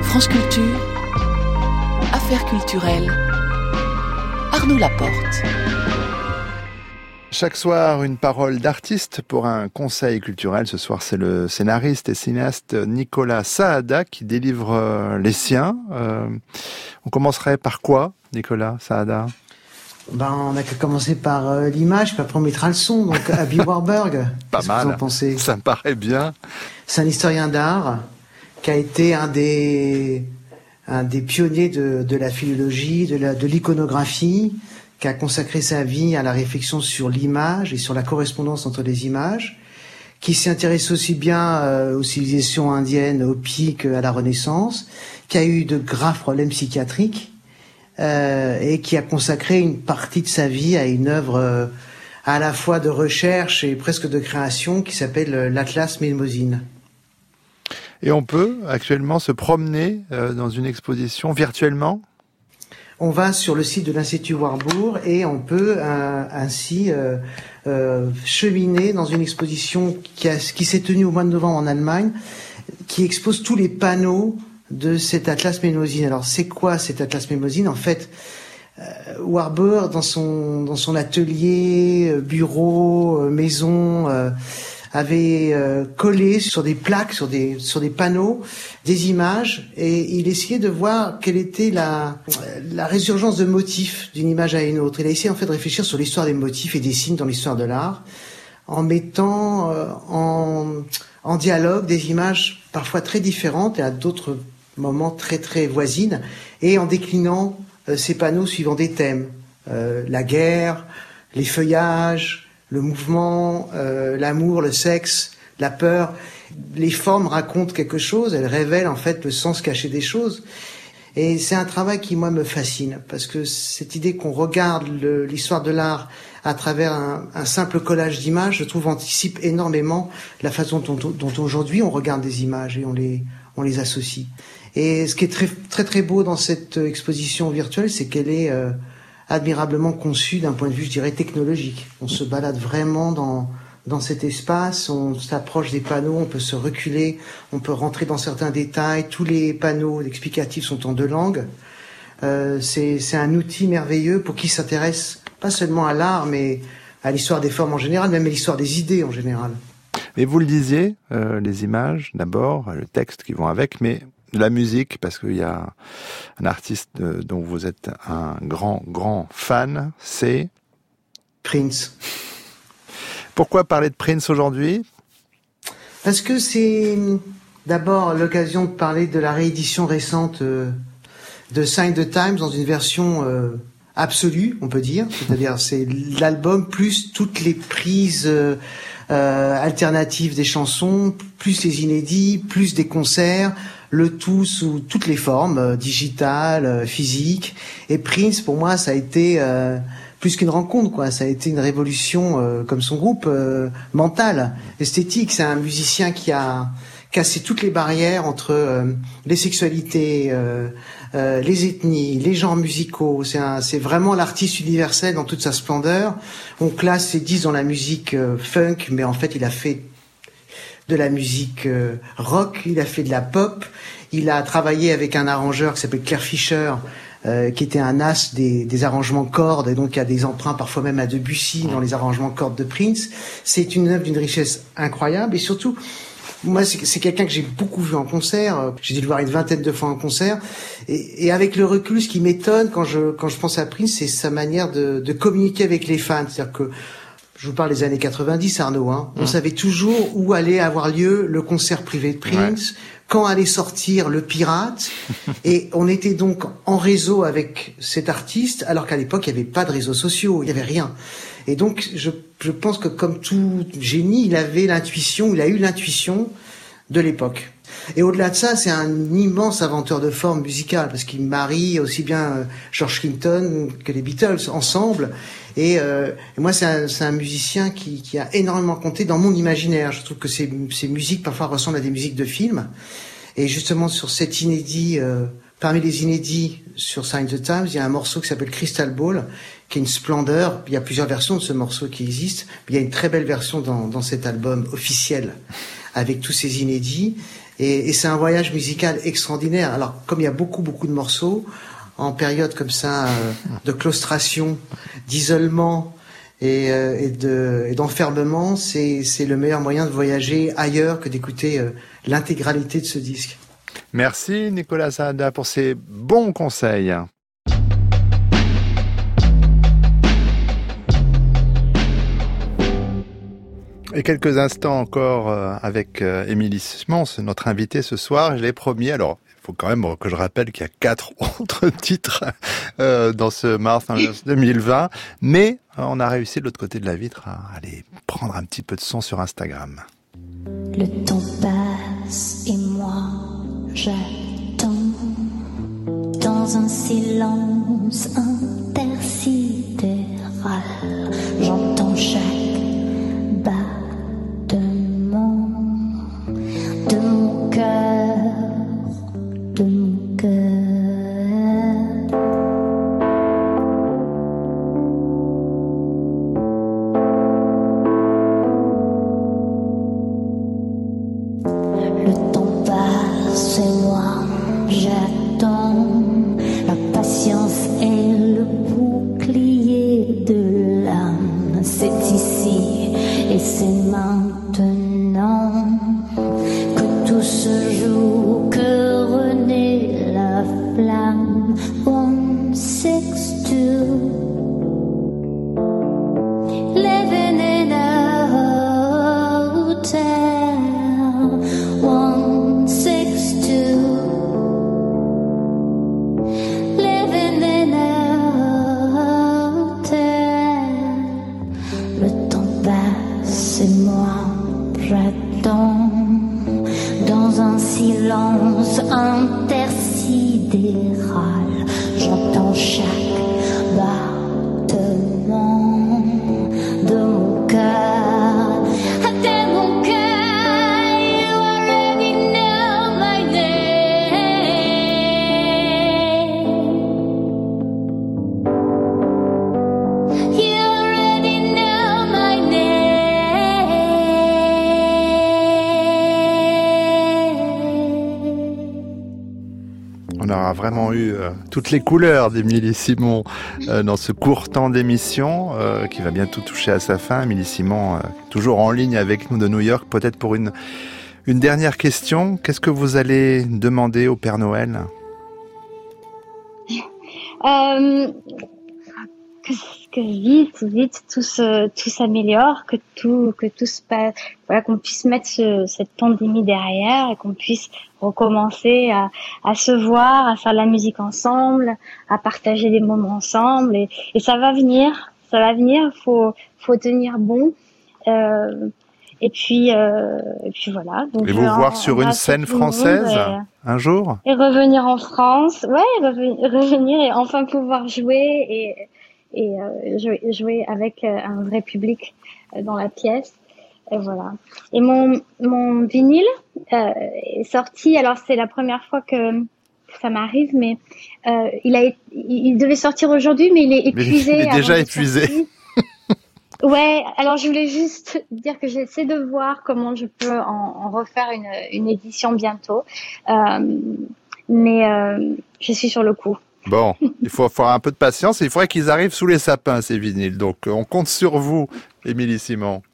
France Culture, Affaires culturelles, Arnaud Laporte. Chaque soir, une parole d'artiste pour un conseil culturel. Ce soir, c'est le scénariste et cinéaste Nicolas Saada qui délivre les siens. On commencerait par quoi, Nicolas Saada ? On a qu'à commencer par l'image, puis après on mettra le son. Donc, Aby Warburg. Pas mal. Vous en pensez ? Ça me paraît bien. C'est un historien d'art qui a été un des pionniers de la philologie, de l'iconographie, qui a consacré sa vie à la réflexion sur l'image et sur la correspondance entre les images, qui s'est intéressé aussi bien aux civilisations indiennes, au Hopi, qu'à la Renaissance, qui a eu de graves problèmes psychiatriques et qui a consacré une partie de sa vie à une œuvre à la fois de recherche et presque de création qui s'appelle l'Atlas Mnemosyne. Et on peut actuellement se promener dans une exposition virtuellement ? On va sur le site de l'Institut Warburg et on peut ainsi cheminer dans une exposition qui s'est tenue au mois de novembre en Allemagne, qui expose tous les panneaux de cet Atlas Mnemosyne. Alors c'est quoi cet Atlas Mnemosyne ? En fait, Warburg, dans son atelier, bureau, maison, avait collé sur des plaques, sur des panneaux, des images, et il essayait de voir quelle était la résurgence de motifs d'une image à une autre. Il a essayé en fait de réfléchir sur l'histoire des motifs et des signes dans l'histoire de l'art, en mettant en dialogue des images parfois très différentes et à d'autres moments très très voisines, et en déclinant ces panneaux suivant des thèmes, la guerre, les feuillages, le mouvement, l'amour, le sexe, la peur. Les formes racontent quelque chose, elles révèlent en fait le sens caché des choses. Et c'est un travail qui, moi, me fascine, parce que cette idée qu'on regarde l'histoire de l'art à travers un simple collage d'images, je trouve, anticipe énormément la façon dont aujourd'hui on regarde des images et on les associe. Et ce qui est très, très, très beau dans cette exposition virtuelle, c'est qu'elle est admirablement conçu d'un point de vue, je dirais, technologique. On se balade vraiment dans cet espace, on s'approche des panneaux, on peut se reculer, on peut rentrer dans certains détails. Tous les panneaux explicatifs sont en 2 langues. C'est un outil merveilleux pour qui s'intéresse pas seulement à l'art, mais à l'histoire des formes en général, même à l'histoire des idées en général. Mais vous le disiez, les images d'abord, le texte qui vont avec, mais la musique, parce qu'il y a un artiste dont vous êtes un grand fan, c'est Prince. Pourquoi parler de Prince aujourd'hui ? Parce que c'est d'abord l'occasion de parler de la réédition récente de Sign the Times dans une version absolue, on peut dire. C'est-à-dire c'est l'album plus toutes les prises alternatives des chansons, plus les inédits, plus des concerts, le tout sous toutes les formes, digitales, physiques. Et Prince, pour moi, ça a été plus qu'une rencontre, quoi. Ça a été une révolution, comme son groupe, mentale, esthétique. C'est un musicien qui a cassé toutes les barrières entre les sexualités, les ethnies, les genres musicaux. C'est vraiment l'artiste universel dans toute sa splendeur. On classe ses disques dans la musique funk, mais en fait, il a fait de la musique rock, il a fait de la pop, il a travaillé avec un arrangeur qui s'appelle Claire Fischer, qui était un as des arrangements cordes, et donc il y a des emprunts parfois même à Debussy dans les arrangements cordes de Prince. C'est une œuvre d'une richesse incroyable, et surtout, moi c'est quelqu'un que j'ai beaucoup vu en concert, j'ai dû le voir une 20aine de fois en concert, et avec le recul, ce qui m'étonne quand je pense à Prince, c'est sa manière de communiquer avec les fans. C'est-à-dire que je vous parle des années 90, Arnaud, hein. On savait toujours où allait avoir lieu le concert privé de Prince, quand allait sortir le pirate, et on était donc en réseau avec cet artiste, alors qu'à l'époque, il n'y avait pas de réseaux sociaux, il n'y avait rien. Et donc, je pense que comme tout génie, il a eu l'intuition de l'époque. Et au-delà de ça, c'est un immense inventeur de formes musicales, parce qu'il marie aussi bien George Clinton que les Beatles ensemble. Et moi, c'est un musicien qui a énormément compté dans mon imaginaire. Je trouve que ses musiques parfois ressemblent à des musiques de films. Et justement, sur cet inédit, parmi les inédits sur Sign the Times, il y a un morceau qui s'appelle Crystal Ball, qui est une splendeur. Il y a plusieurs versions de ce morceau qui existent. Il y a une très belle version dans cet album officiel, avec tous ces inédits. Et c'est un voyage musical extraordinaire. Alors, comme il y a beaucoup de morceaux, en période comme ça de claustration, d'isolement et d'enfermement, c'est le meilleur moyen de voyager ailleurs que d'écouter l'intégralité de ce disque. Merci Nicolas Saada pour ces bons conseils. Et quelques instants encore avec Émilie Simons, notre invitée ce soir. Je l'ai promis. Alors, il faut quand même que je rappelle qu'il y a 4 autres titres dans ce Mars 2020. Mais on a réussi de l'autre côté de la vitre à aller prendre un petit peu de son sur Instagram. Le temps passe et moi, j'attends dans un silence intersidéral. J'entends chaque battement de mon cœur, de mon cœur. Le temps passe et moi j'attends. La patience est le bouclier de l'âme. C'est ici et c'est maintenant que tout se joue, que renaît la flamme. 162 living in a hotel. 162 living in a hotel. Le temps passe et moi j'attends dans un silence intersidéral. J'entends chaque battement de mon cœur, de mon cœur. You already know my name. You already know my name. On aura vraiment eu toutes les couleurs d'Émilie Simons dans ce court temps d'émission qui va bientôt toucher à sa fin. Émilie Simons, toujours en ligne avec nous de New York, peut-être pour une dernière question. Qu'est-ce que vous allez demander au Père Noël ? Que vite tout s'améliore, que tout se passe, voilà, qu'on puisse mettre cette pandémie derrière et qu'on puisse recommencer à se voir, à faire de la musique ensemble, à partager des moments ensemble, et ça va venir, faut tenir bon, et puis voilà. Donc, et vous voir sur une scène française un jour ? Et revenir en France, revenir et enfin pouvoir jouer et jouer avec un vrai public dans la pièce. Et voilà. Et mon vinyle est sorti. Alors c'est la première fois que ça m'arrive, mais il devait sortir aujourd'hui, mais il est épuisé. Il est déjà épuisé. Ouais. Alors je voulais juste dire que j'essaie de voir comment je peux en refaire une édition bientôt, mais je suis sur le coup. Bon, il faut avoir un peu de patience et il faudrait qu'ils arrivent sous les sapins, ces vinyles. Donc, on compte sur vous, Émilie Simons.